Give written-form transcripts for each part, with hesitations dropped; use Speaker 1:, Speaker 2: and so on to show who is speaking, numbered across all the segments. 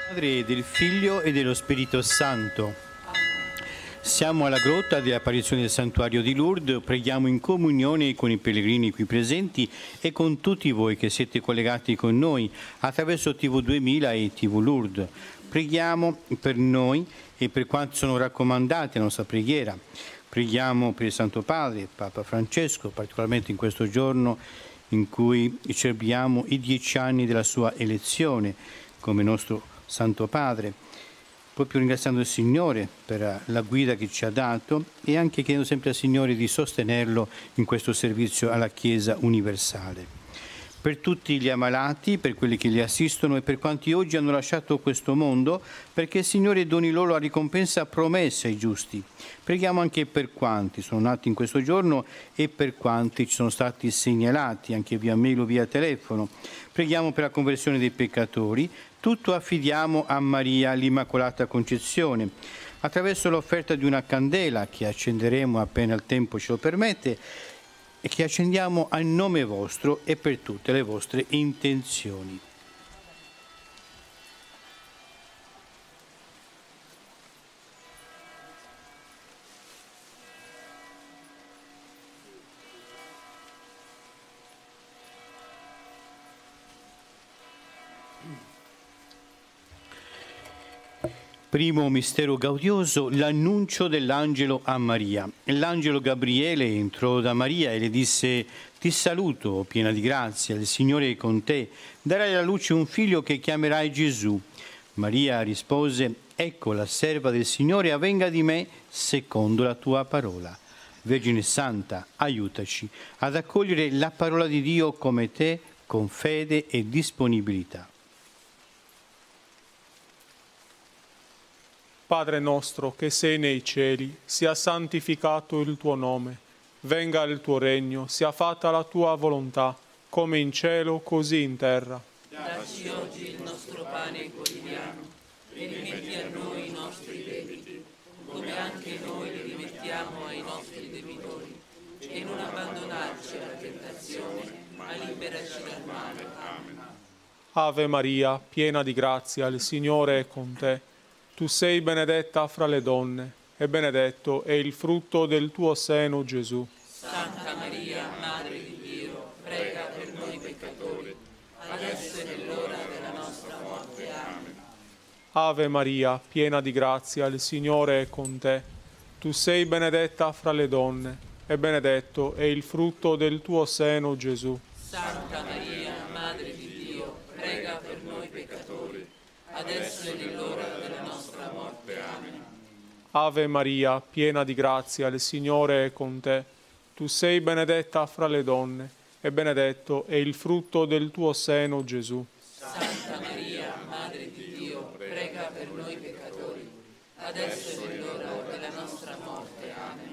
Speaker 1: Padre, del Figlio e dello Spirito Santo. Siamo alla grotta dell'apparizione del santuario di Lourdes, preghiamo in comunione con i pellegrini qui presenti e con tutti voi che siete collegati con noi attraverso TV 2000 e TV Lourdes. Preghiamo per noi e per quanti sono raccomandati alla nostra preghiera. Preghiamo per il Santo Padre, Papa Francesco, particolarmente in questo giorno in cui celebriamo i 10 anni della sua elezione come nostro Santo Padre, proprio ringraziando il Signore per la guida che ci ha dato e anche chiedendo sempre al Signore di sostenerlo in questo servizio alla Chiesa universale. Per tutti gli ammalati, per quelli che li assistono e per quanti oggi hanno lasciato questo mondo, perché il Signore doni loro la ricompensa promessa ai giusti. Preghiamo anche per quanti sono nati in questo giorno e per quanti ci sono stati segnalati anche via mail o via telefono. Preghiamo per la conversione dei peccatori. Tutto affidiamo a Maria, l'Immacolata Concezione. Attraverso l'offerta di una candela che accenderemo appena il tempo ce lo permette, e che accendiamo a nome vostro e per tutte le vostre intenzioni. Primo mistero gaudioso, l'annuncio dell'angelo a Maria. L'angelo Gabriele entrò da Maria e le disse: «Ti saluto, piena di grazia, il Signore è con te. Darai alla luce un figlio che chiamerai Gesù». Maria rispose: «Ecco la serva del Signore, avvenga di me secondo la tua parola». Vergine Santa, aiutaci ad accogliere la parola di Dio come te, con fede e disponibilità.
Speaker 2: Padre nostro che sei nei cieli, sia santificato il tuo nome, venga il tuo regno, sia fatta la tua volontà, come in cielo così in terra.
Speaker 3: Dacci oggi il nostro pane quotidiano, e rimetti a noi i nostri debiti, come anche noi li rimettiamo ai nostri debitori, e non abbandonarci alla tentazione, ma liberaci dal male. Amen.
Speaker 2: Ave Maria, piena di grazia, il Signore è con te. Tu sei benedetta fra le donne, e benedetto è il frutto del tuo seno, Gesù.
Speaker 3: Santa Maria, Madre di Dio, prega per noi peccatori, adesso e nell'ora della nostra morte. Amen.
Speaker 2: Ave Maria, piena di grazia, il Signore è con te. Tu sei benedetta fra le donne, e benedetto è il frutto del tuo seno, Gesù.
Speaker 3: Santa Maria, Madre di Dio, prega per noi peccatori, adesso e nell'ora della nostra morte. Amen.
Speaker 2: Ave Maria, piena di grazia, il Signore è con te. Tu sei benedetta fra le donne, e benedetto è il frutto del tuo seno, Gesù.
Speaker 3: Santa Maria, Madre di Dio, prega per noi peccatori, adesso e nell'ora della nostra morte. Amen.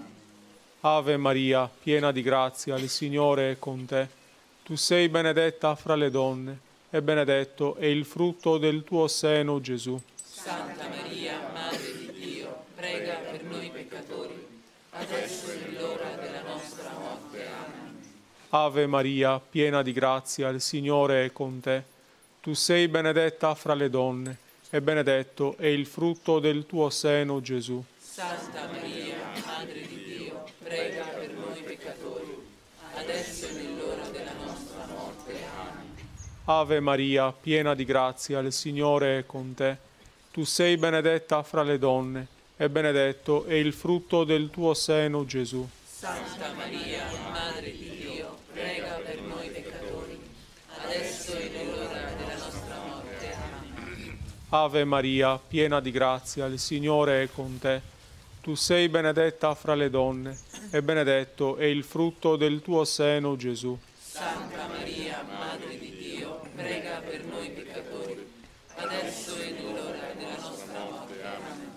Speaker 2: Ave Maria, piena di grazia, il Signore è con te. Tu sei benedetta fra le donne, e benedetto è il frutto del tuo seno, Gesù.
Speaker 3: Santa Maria, Madre di Dio, prega per noi peccatori, adesso e nell'ora della nostra morte. Amen.
Speaker 2: Ave Maria, piena di grazia, il Signore è con te. Tu sei benedetta fra le donne, e benedetto è il frutto del tuo seno, Gesù.
Speaker 3: Santa Maria, Madre di Dio, prega per noi peccatori, adesso e nell'ora della nostra morte. Amen.
Speaker 2: Ave Maria, piena di grazia, il Signore è con te. Tu sei benedetta fra le donne, e benedetto è il frutto del tuo seno, Gesù.
Speaker 3: Santa Maria, Madre di Dio, prega per noi peccatori, adesso e nell'ora della nostra morte. Amen.
Speaker 2: Ave Maria, piena di grazia, il Signore è con te. Tu sei benedetta fra le donne, e benedetto è il frutto del tuo seno, Gesù.
Speaker 3: Santa Maria, Madre di Dio, prega per noi peccatori, adesso e nell'ora della nostra morte. Amen.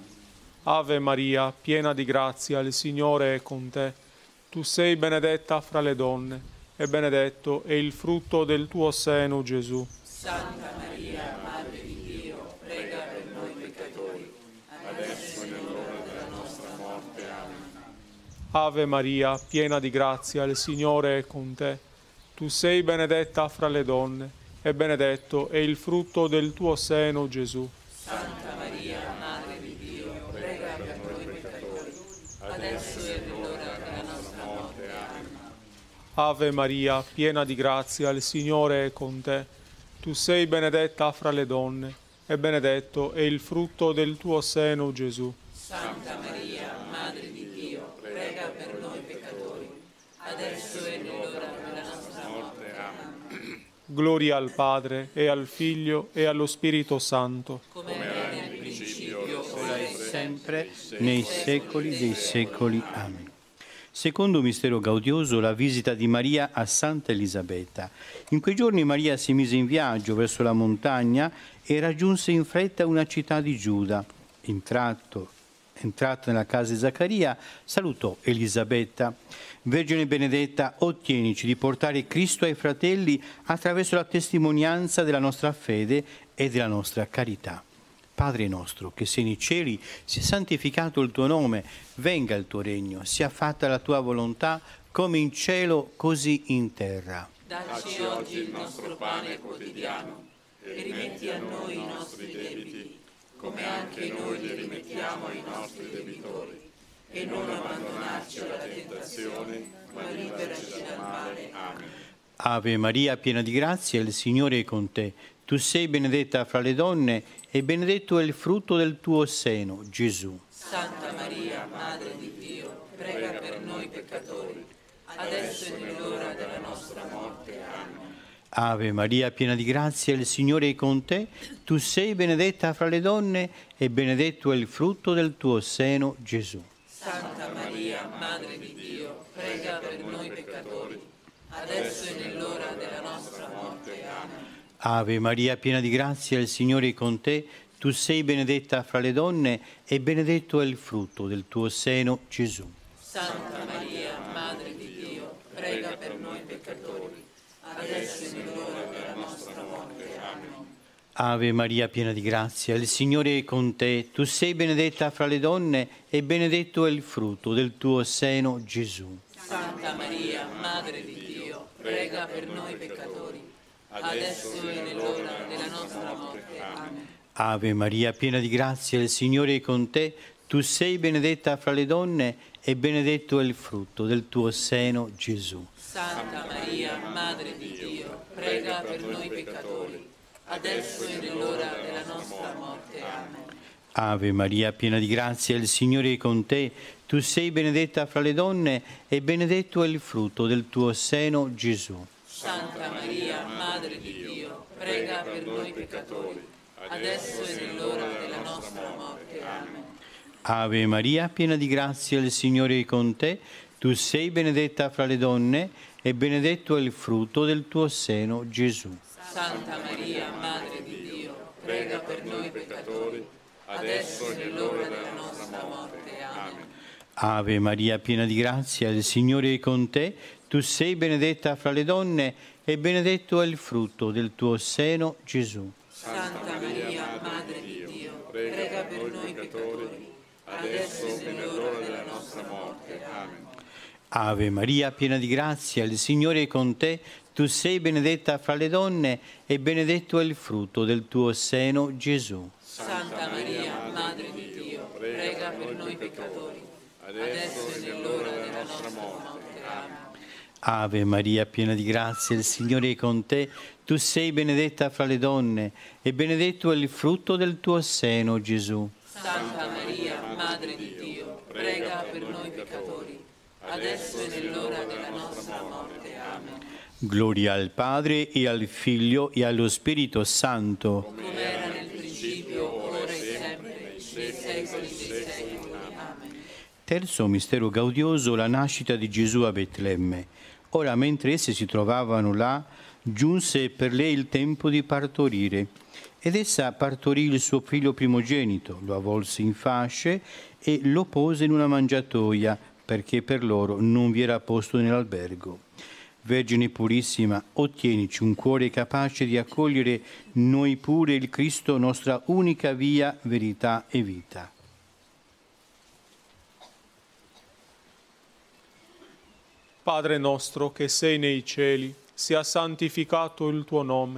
Speaker 2: Ave Maria, piena di grazia, il Signore è con te. Tu sei benedetta fra le donne, e benedetto è il frutto del tuo seno, Gesù.
Speaker 3: Santa Maria, Madre di Dio, prega per noi peccatori, adesso e nell'ora della nostra morte. Amen.
Speaker 2: Ave Maria, piena di grazia, il Signore è con te. Tu sei benedetta fra le donne, e benedetto è il frutto del tuo seno, Gesù.
Speaker 3: Santa Maria, Madre di Dio, prega per noi peccatori, adesso e nell'ora della nostra morte. Amen.
Speaker 2: Ave Maria, piena di grazia, il Signore è con te. Tu sei benedetta fra le donne, e benedetto è il frutto del tuo seno, Gesù.
Speaker 3: Santa Maria, Madre di Dio, prega per noi peccatori, adesso e nell'ora della nostra morte. Amen.
Speaker 2: Gloria al Padre, e al Figlio, e allo Spirito Santo.
Speaker 3: Come era nel principio, ora e
Speaker 1: Sempre, nei secoli dei secoli. Amen. Secondo mistero gaudioso, la visita di Maria a Santa Elisabetta. In quei giorni Maria si mise in viaggio verso la montagna e raggiunse in fretta una città di Giuda. Entrata nella casa di Zaccaria, salutò Elisabetta. Vergine benedetta, ottienici di portare Cristo ai fratelli attraverso la testimonianza della nostra fede e della nostra carità. Padre nostro, che sei nei cieli, sia santificato il tuo nome, venga il tuo regno, sia fatta la tua volontà, come in cielo, così in terra.
Speaker 3: Dacci oggi il nostro pane quotidiano e rimetti a noi i nostri debiti, come anche noi li rimettiamo ai nostri debitori. E non abbandonarci alla tentazione, ma liberaci dal male. Amen.
Speaker 1: Ave Maria, piena di grazia, il Signore è con te. Tu sei benedetta fra le donne e benedetto è il frutto del tuo seno, Gesù.
Speaker 3: Santa Maria, Madre di Dio, prega per noi peccatori, adesso e nell'ora della nostra morte. Amen.
Speaker 1: Ave Maria, piena di grazia, il Signore è con te. Tu sei benedetta fra le donne e benedetto è il frutto del tuo seno, Gesù.
Speaker 3: Santa Maria, Madre di Dio, prega per noi peccatori, adesso e nell'ora della nostra morte. Amen.
Speaker 1: Ave Maria, piena di grazia, il Signore è con te. Tu sei benedetta fra le donne e benedetto è il frutto del tuo seno, Gesù.
Speaker 3: Santa Maria, Madre di Dio, prega per noi peccatori, adesso e nell'ora della nostra morte. Amen.
Speaker 1: Ave Maria, piena di grazia, il Signore è con te. Tu sei benedetta fra le donne e benedetto è il frutto del tuo seno, Gesù.
Speaker 3: Santa Maria, Madre di Dio, prega per noi peccatori, adesso e nell'ora della nostra morte. Amen.
Speaker 1: Ave Maria, piena di grazia, il Signore è con te. Tu sei benedetta fra le donne e benedetto è il frutto del tuo seno, Gesù.
Speaker 3: Santa Maria, Madre di Dio, prega per noi peccatori, adesso e nell'ora della nostra morte. Amen.
Speaker 1: Ave Maria, piena di grazia, il Signore è con te. Tu sei benedetta fra le donne e benedetto è il frutto del tuo seno, Gesù.
Speaker 3: Santa Maria, Madre di Dio, prega per noi peccatori, adesso e nell'ora della nostra morte. Amen.
Speaker 1: Ave Maria, piena di grazia, il Signore è con te. Tu sei benedetta fra le donne e benedetto è il frutto del tuo seno, Gesù.
Speaker 3: Santa Maria, Madre di Dio, prega per noi peccatori, adesso e nell'ora della nostra morte. Amen.
Speaker 1: Ave Maria, piena di grazia, il Signore è con te. Tu sei benedetta fra le donne e benedetto è il frutto del tuo seno, Gesù.
Speaker 3: Santa Maria, Madre di Dio, prega per noi peccatori, adesso e nell'ora della nostra morte. Amen.
Speaker 1: Ave Maria, piena di grazia, il Signore è con te. Tu sei benedetta fra le donne e benedetto è il frutto del tuo seno, Gesù.
Speaker 3: Santa Maria, Madre di Dio, prega per noi peccatori, adesso e nell'ora della nostra morte. Amen.
Speaker 1: Ave Maria, piena di grazia, il Signore è con te. Tu sei benedetta fra le donne e benedetto è il frutto del tuo seno, Gesù.
Speaker 3: Santa Maria, Madre di Dio, prega per noi peccatori, adesso e nell'ora della nostra morte. Amen.
Speaker 1: Gloria al Padre e al Figlio e allo Spirito Santo.
Speaker 3: Come era nel principio, ora e sempre, nei secoli dei secoli. Amen.
Speaker 1: Terzo mistero gaudioso, la nascita di Gesù a Betlemme. Ora, mentre esse si trovavano là, giunse per lei il tempo di partorire. Ed essa partorì il suo figlio primogenito, lo avvolse in fasce e lo pose in una mangiatoia, perché per loro non vi era posto nell'albergo. Vergine purissima, ottienici un cuore capace di accogliere noi pure il Cristo, nostra unica via, verità e vita.
Speaker 2: Padre nostro che sei nei cieli, sia santificato il tuo nome.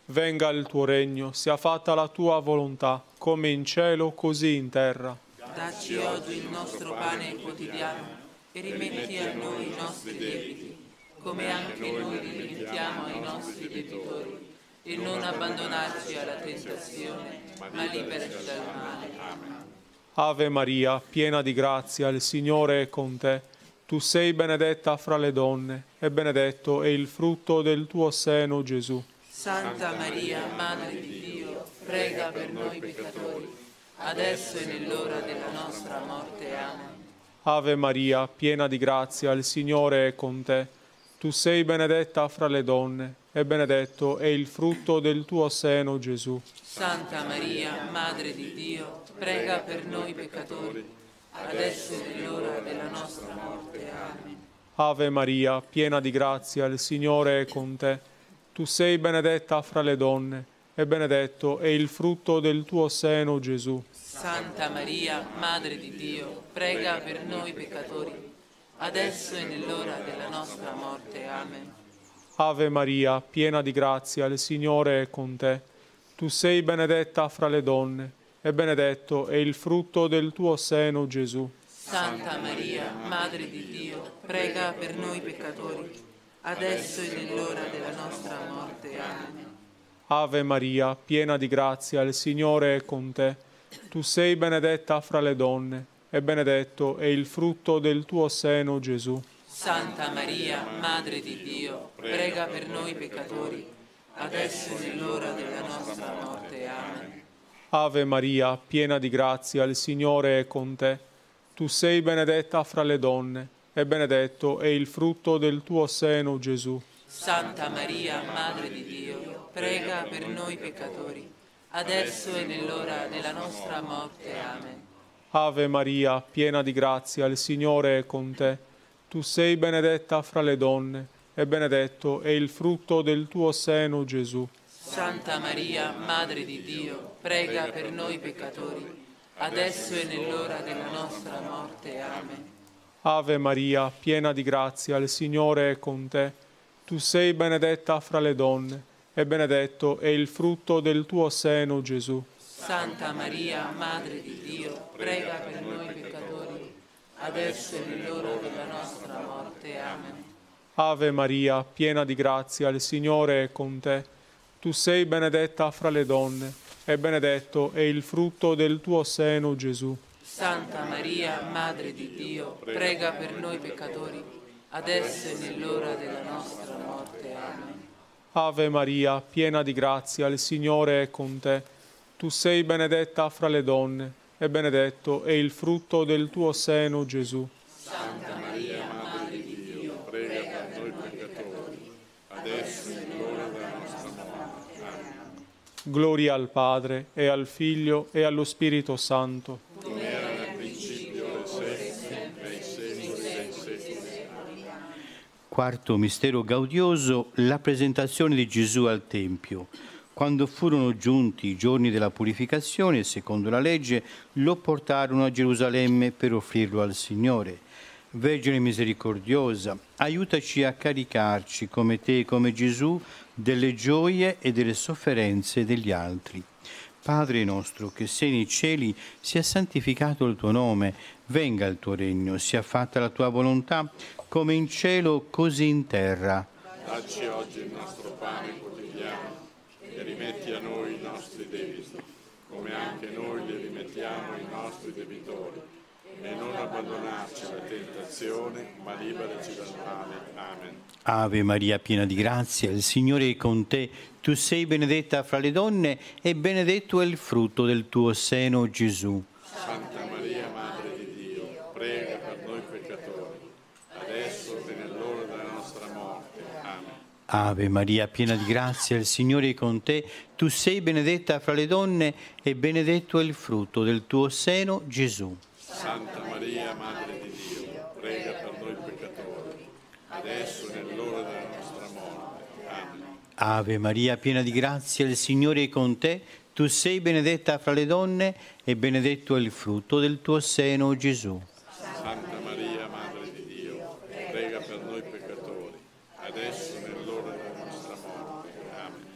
Speaker 2: Venga il tuo regno, sia fatta la tua volontà, come in cielo, così in terra.
Speaker 3: Dacci oggi il nostro pane quotidiano e rimetti a noi i nostri debiti, come anche noi li rimettiamo ai nostri debitori. E non abbandonarci alla tentazione, ma liberaci dal male. Amen.
Speaker 2: Ave Maria, piena di grazia, il Signore è con te. Tu sei benedetta fra le donne, e benedetto è il frutto del tuo seno, Gesù.
Speaker 3: Santa Maria, Madre di Dio, prega per noi peccatori, adesso e nell'ora della nostra morte. Amen.
Speaker 2: Ave Maria, piena di grazia, il Signore è con te. Tu sei benedetta fra le donne, e benedetto è il frutto del tuo seno, Gesù.
Speaker 3: Santa Maria, Madre di Dio, prega per noi peccatori, adesso e nell'ora della nostra morte. Amen.
Speaker 2: Ave Maria, piena di grazia, il Signore è con te. Tu sei benedetta fra le donne, e benedetto è il frutto del tuo seno, Gesù.
Speaker 3: Santa Maria, Madre di Dio, prega per noi peccatori, adesso e nell'ora della nostra morte. Amen.
Speaker 2: Ave Maria, piena di grazia, il Signore è con te. Tu sei benedetta fra le donne, e benedetto è il frutto del tuo seno, Gesù.
Speaker 3: Santa Maria, Madre di Dio, prega per noi peccatori, adesso e nell'ora della nostra morte. Amen.
Speaker 2: Ave Maria, piena di grazia, il Signore è con te. Tu sei benedetta fra le donne, e benedetto è il frutto del tuo seno, Gesù.
Speaker 3: Santa Maria, Madre di Dio, prega per noi peccatori, adesso e nell'ora della nostra morte. Amen.
Speaker 2: Ave Maria, piena di grazia, il Signore è con te. Tu sei benedetta fra le donne, e benedetto è il frutto del tuo seno, Gesù.
Speaker 3: Santa Maria, Madre di Dio, prega per noi peccatori, adesso e nell'ora della nostra morte. Amen.
Speaker 2: Ave Maria, piena di grazia, il Signore è con te. Tu sei benedetta fra le donne, e benedetto è il frutto del tuo seno, Gesù.
Speaker 3: Santa Maria, Madre di Dio, prega per noi peccatori, adesso e nell'ora della nostra morte. Amen.
Speaker 2: Ave Maria, piena di grazia, il Signore è con te. Tu sei benedetta fra le donne, e benedetto è il frutto del tuo seno, Gesù.
Speaker 3: Santa Maria, Madre di Dio, prega per noi peccatori, adesso e nell'ora della nostra morte. Amen.
Speaker 2: Ave Maria, piena di grazia, il Signore è con te. Tu sei benedetta fra le donne, e benedetto è il frutto del tuo seno, Gesù.
Speaker 3: Santa Maria, Madre di Dio, prega per noi peccatori, adesso e nell'ora della nostra morte. Amen.
Speaker 2: Ave Maria, piena di grazia, il Signore è con te. Tu sei benedetta fra le donne, e benedetto è il frutto del tuo seno, Gesù.
Speaker 3: Santa Maria, Madre di Dio, prega per noi peccatori, adesso e nell'ora della nostra morte. Amen.
Speaker 2: Gloria al Padre, e al Figlio, e allo Spirito Santo.
Speaker 3: Come era nel principio, ora e sempre, e secoli dei secoli.
Speaker 1: Quarto mistero gaudioso, la presentazione di Gesù al Tempio. Quando furono giunti i giorni della purificazione, secondo la legge, lo portarono a Gerusalemme per offrirlo al Signore. Vergine misericordiosa, aiutaci a caricarci, come te e come Gesù, delle gioie e delle sofferenze degli altri. Padre nostro, che sei nei cieli, sia santificato il tuo nome, venga il tuo regno, sia fatta la tua volontà, come in cielo, così in terra.
Speaker 4: Dacci oggi il nostro pane quotidiano e rimetti a noi i nostri debiti, come anche noi li rimettiamo ai nostri debitori. E non abbandonarci alla tentazione, ma liberaci dal male. Amen.
Speaker 1: Ave Maria, piena di grazia, il Signore è con te. Tu sei benedetta fra le donne e benedetto è il frutto del tuo seno, Gesù.
Speaker 4: Santa Maria, Madre di Dio, prega per noi peccatori, adesso e nell'ora della nostra morte. Amen.
Speaker 1: Ave Maria, piena di grazia, il Signore è con te. Tu sei benedetta fra le donne e benedetto è il frutto del tuo seno, Gesù.
Speaker 4: Santa Maria, Madre di Dio, prega per noi peccatori, adesso e nell'ora della nostra morte. Amen.
Speaker 1: Ave Maria, piena di grazia, il Signore è con te. Tu sei benedetta fra le donne e benedetto è il frutto del tuo seno, Gesù.
Speaker 4: Santa Maria, Madre di Dio, prega per noi peccatori, adesso e nell'ora della nostra morte. Amen.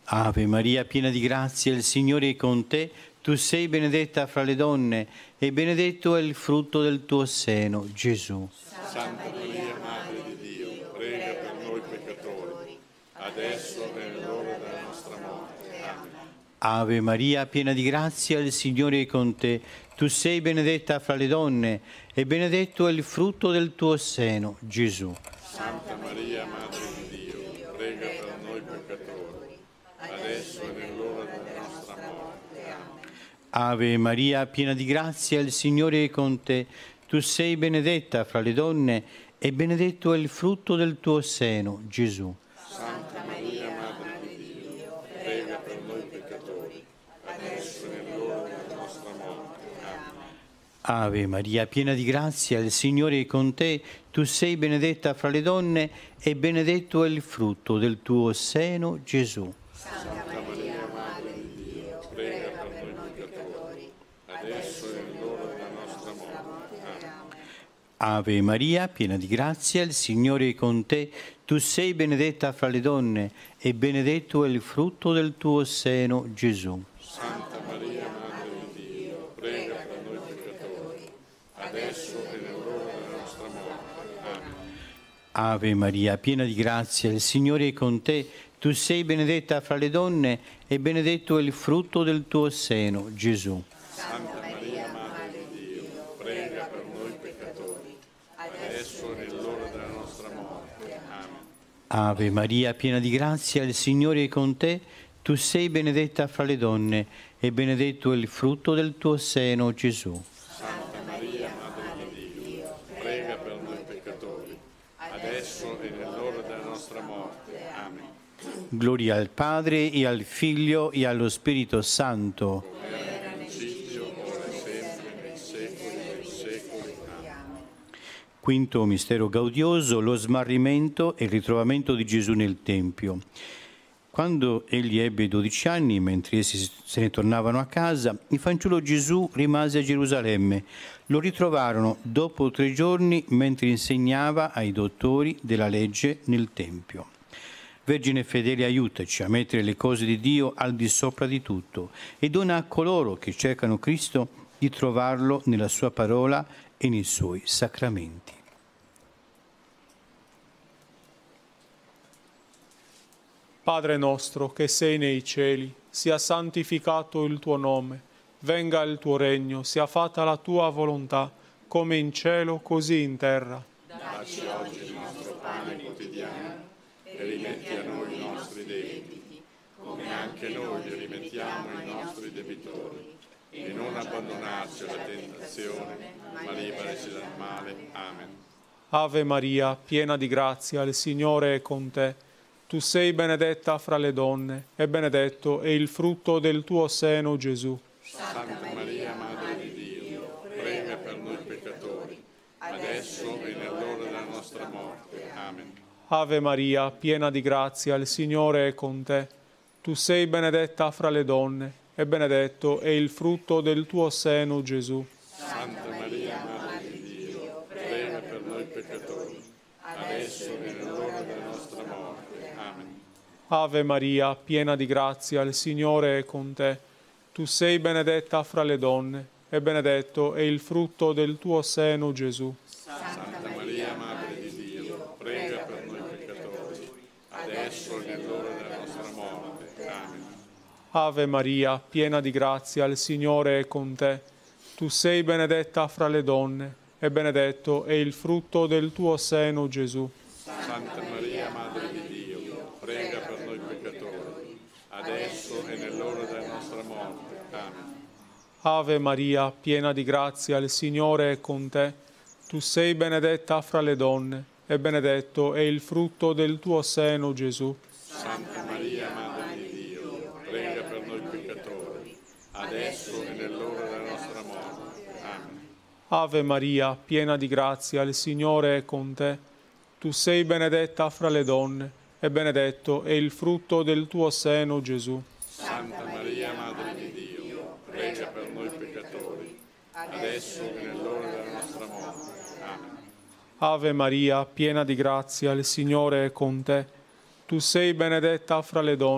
Speaker 1: Ave Maria, piena di grazia, il Signore è con te. Tu sei benedetta fra le donne e benedetto è il frutto del tuo seno, Gesù.
Speaker 4: Santa Maria, Madre di Dio, prega per noi peccatori, adesso e nell'ora della nostra morte. Amen.
Speaker 1: Ave Maria, piena di grazia, il Signore è con te. Tu sei benedetta fra le donne e benedetto è il frutto del tuo seno, Gesù.
Speaker 4: Santa Maria, Madre di Dio, prega per noi peccatori, adesso e nell'ora della nostra morte. Amen.
Speaker 1: Ave Maria, piena di grazia, il Signore è con te. Tu sei benedetta fra le donne e benedetto è il frutto del tuo seno, Gesù.
Speaker 4: Santa Maria, Madre di Dio, prega per noi peccatori, adesso e nell'ora della nostra morte. Amen.
Speaker 1: Ave Maria, piena di grazia, il Signore è con te. Tu sei benedetta fra le donne e benedetto è il frutto del tuo seno, Gesù.
Speaker 4: Santa Maria, Madre di Dio, prega per noi peccatori, adesso e nell'ora della nostra morte. Amen.
Speaker 1: Ave Maria, piena di grazia, il Signore è con te. Tu sei benedetta fra le donne e benedetto è il frutto del tuo seno, Gesù.
Speaker 4: Santa Maria, Madre di Dio, prega per noi peccatori, adesso e nell'ora della nostra morte. Amen.
Speaker 1: Ave Maria, piena di grazia, il Signore è con te. Tu sei benedetta fra le donne e benedetto è il frutto del tuo seno, Gesù.
Speaker 4: Santa Maria, Madre di Dio, prega per noi peccatori, adesso e nell'ora della nostra morte. Amen.
Speaker 1: Ave Maria, piena di grazia, il Signore è con te. Tu sei benedetta fra le donne e benedetto è il frutto del tuo seno, Gesù.
Speaker 4: Santa Maria, Madre di Dio, prega per noi peccatori, adesso e nell'ora della nostra morte. Amen.
Speaker 1: Gloria al Padre e al Figlio e allo Spirito Santo.
Speaker 4: Era nel principio, ora e sempre, nei secoli dei secoli. Amen.
Speaker 1: Quinto mistero gaudioso, lo smarrimento e il ritrovamento di Gesù nel Tempio. Quando egli ebbe 12 anni, mentre essi se ne tornavano a casa, il fanciullo Gesù rimase a Gerusalemme. Lo ritrovarono dopo 3 giorni mentre insegnava ai dottori della legge nel Tempio. Vergine fedele, aiutaci a mettere le cose di Dio al di sopra di tutto e dona a coloro che cercano Cristo di trovarlo nella sua parola e nei suoi sacramenti.
Speaker 2: Padre nostro che sei nei cieli, sia santificato il tuo nome, venga il tuo regno, sia fatta la tua volontà, come in cielo così in terra.
Speaker 4: Dacci oggi il nostro pane quotidiano e rimetti a noi i nostri debiti, come anche noi li rimettiamo ai nostri debitori. E non abbandonarci alla tentazione, ma liberaci dal male. Amen.
Speaker 2: Ave Maria, piena di grazia, il Signore è con te. Tu sei benedetta fra le donne, e benedetto è il frutto del tuo seno, Gesù.
Speaker 4: Santa Maria, Madre di Dio, prega per noi peccatori, adesso e nell'ora della nostra morte. Amen.
Speaker 2: Ave Maria, piena di grazia, il Signore è con te. Tu sei benedetta fra le donne, e benedetto è il frutto del tuo seno, Gesù.
Speaker 4: Santa Maria, Madre di Dio, prega per noi peccatori, adesso e nell'ora della nostra morte. Amen.
Speaker 2: Ave Maria, piena di grazia, il Signore è con te. Tu sei benedetta fra le donne, e benedetto è il frutto del tuo seno, Gesù.
Speaker 4: Santa Maria, Madre di Dio, prega per noi peccatori, adesso e nell'ora della nostra morte. Amen.
Speaker 2: Ave Maria, piena di grazia, il Signore è con te. Tu sei benedetta fra le donne, e benedetto è il frutto del tuo seno, Gesù.
Speaker 4: Santa Maria, Madre di Dio, prega per noi peccatori, adesso e nell'ora della nostra morte. Amen.
Speaker 2: Ave Maria, piena di grazia, il Signore è con te. Tu sei benedetta fra le donne, e benedetto è il frutto del tuo seno, Gesù.
Speaker 4: Santa Maria, Madre di Dio, prega per noi peccatori, adesso e nell'ora della nostra morte. Amen.
Speaker 2: Ave Maria, piena di grazia, il Signore è con te. Tu sei benedetta fra le donne, e benedetto è il frutto del tuo seno, Gesù.
Speaker 4: Santa Maria, Madre di Dio, prega per noi peccatori, adesso e nell'ora della nostra morte. Amen.
Speaker 2: Ave Maria, piena di grazia, il Signore è con te. Tu sei benedetta fra le donne,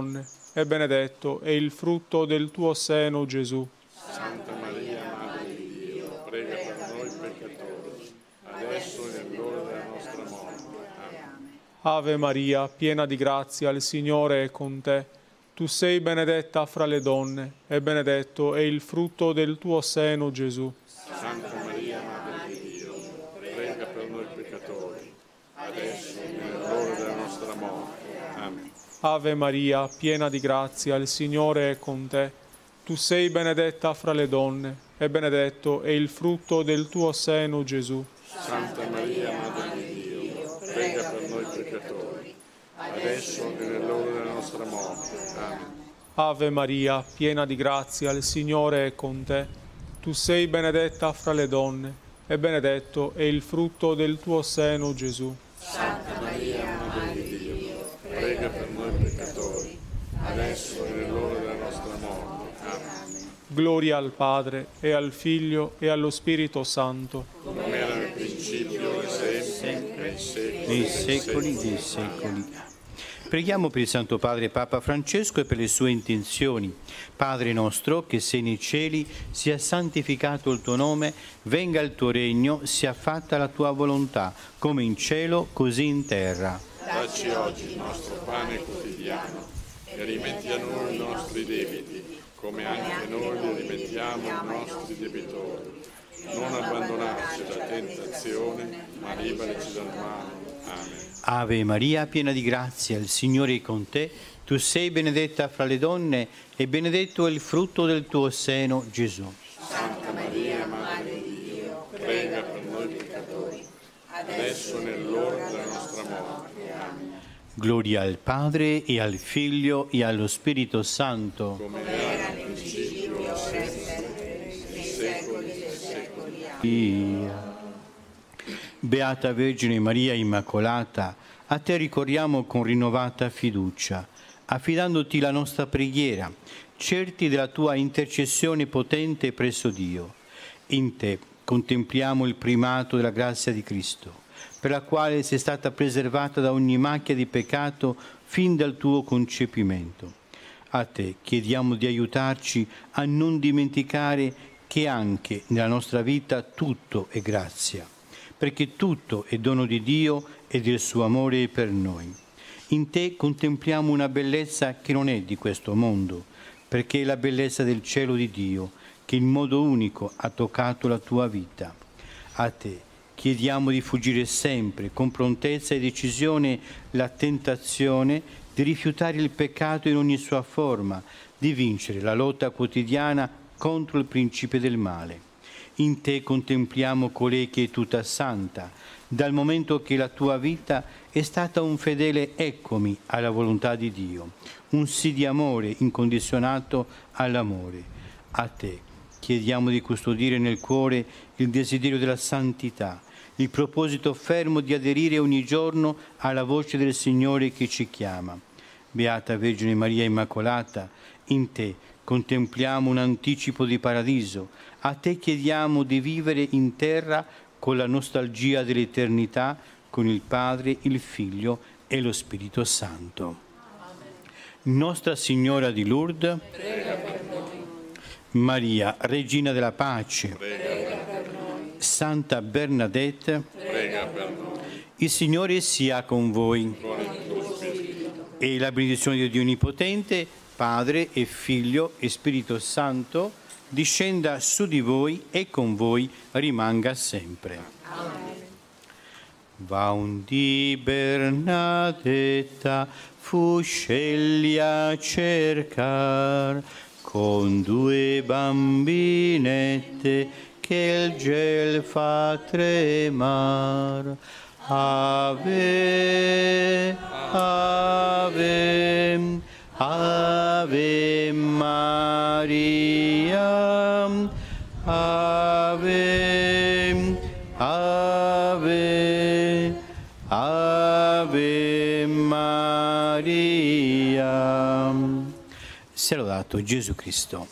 Speaker 2: e benedetto è il frutto del tuo seno, Gesù.
Speaker 4: Santa Maria, Madre di Dio, prega per noi peccatori, adesso e nell'ora della nostra morte. Amen.
Speaker 2: Ave Maria, piena di grazia, il Signore è con te. Tu sei benedetta fra le donne, e benedetto è il frutto del tuo seno, Gesù.
Speaker 4: Santa Maria, Madre di Dio, prega per noi peccatori, adesso e nell'ora della nostra morte. Amen.
Speaker 2: Ave Maria, piena di grazia, il Signore è con te. Tu sei benedetta fra le donne, e benedetto è il frutto del tuo seno, Gesù.
Speaker 4: Santa Maria, Madre di Dio, prega per noi peccatori, adesso e nell'ora della nostra morte. Amen.
Speaker 2: Ave Maria, piena di grazia, il Signore è con te. Tu sei benedetta fra le donne, e benedetto è il frutto del tuo seno, Gesù.
Speaker 3: Santa Maria, Madre di Dio,
Speaker 4: Prega per noi peccatori, adesso e nell'ora della nostra morte. Amen.
Speaker 2: Gloria al Padre, e al Figlio, e allo Spirito Santo.
Speaker 4: Come era nel principio, e sempre, nei secoli
Speaker 1: nei secoli dei secoli. Preghiamo per il Santo Padre Papa Francesco e per le sue intenzioni. Padre nostro, che sei nei cieli, sia santificato il tuo nome, venga il tuo regno, sia fatta la tua volontà, come in cielo, così in terra.
Speaker 4: Dacci oggi il nostro pane quotidiano e rimetti a noi i nostri debiti, come anche noi li rimettiamo ai nostri debitori. Non abbandonarci alla tentazione, ma liberaci dal male. Amen.
Speaker 1: Ave Maria, piena di grazia, il Signore è con te. Tu sei benedetta fra le donne e benedetto è il frutto del tuo seno, Gesù.
Speaker 3: Santa Maria, Madre di Dio,
Speaker 4: Prega per noi peccatori, adesso e nell'ora della nostra morte. Amen.
Speaker 1: Gloria al Padre e al Figlio e allo Spirito Santo.
Speaker 4: Come era nel principio, sempre, nei secoli dei secoli.
Speaker 1: Via. Beata Vergine Maria Immacolata, a te ricorriamo con rinnovata fiducia, affidandoti la nostra preghiera, certi della tua intercessione potente presso Dio. In te contempliamo il primato della grazia di Cristo, per la quale sei stata preservata da ogni macchia di peccato fin dal tuo concepimento. A te chiediamo di aiutarci a non dimenticare che anche nella nostra vita tutto è grazia, perché tutto è dono di Dio e del suo amore per noi. In te contempliamo una bellezza che non è di questo mondo, perché è la bellezza del cielo di Dio, che in modo unico ha toccato la tua vita. A te chiediamo di fuggire sempre, con prontezza e decisione, la tentazione di rifiutare il peccato in ogni sua forma, di vincere la lotta quotidiana contro il principio del male. In te contempliamo colei che è tutta santa, dal momento che la tua vita è stata un fedele eccomi alla volontà di Dio, un sì di amore incondizionato all'amore. A te chiediamo di custodire nel cuore il desiderio della santità, il proposito fermo di aderire ogni giorno alla voce del Signore che ci chiama. Beata Vergine Maria Immacolata, in te contempliamo un anticipo di paradiso. A te chiediamo di vivere in terra con la nostalgia dell'eternità, con il Padre, il Figlio e lo Spirito Santo. Nostra Signora di Lourdes,
Speaker 3: prega per noi.
Speaker 1: Maria, Regina della Pace,
Speaker 3: Prega per noi.
Speaker 1: Santa Bernadette,
Speaker 4: Prega per noi.
Speaker 1: il Signore sia con voi. E la benedizione di Dio Onnipotente, Padre e Figlio e Spirito Santo, discenda su di voi e con voi rimanga sempre.
Speaker 3: Amen.
Speaker 1: Va un di Bernadetta fu scegli a cercar con due bambinette che il gel fa tremar. Ave, ave, ave Maria, ave, ave, ave Maria. Sia lodato Gesù Cristo.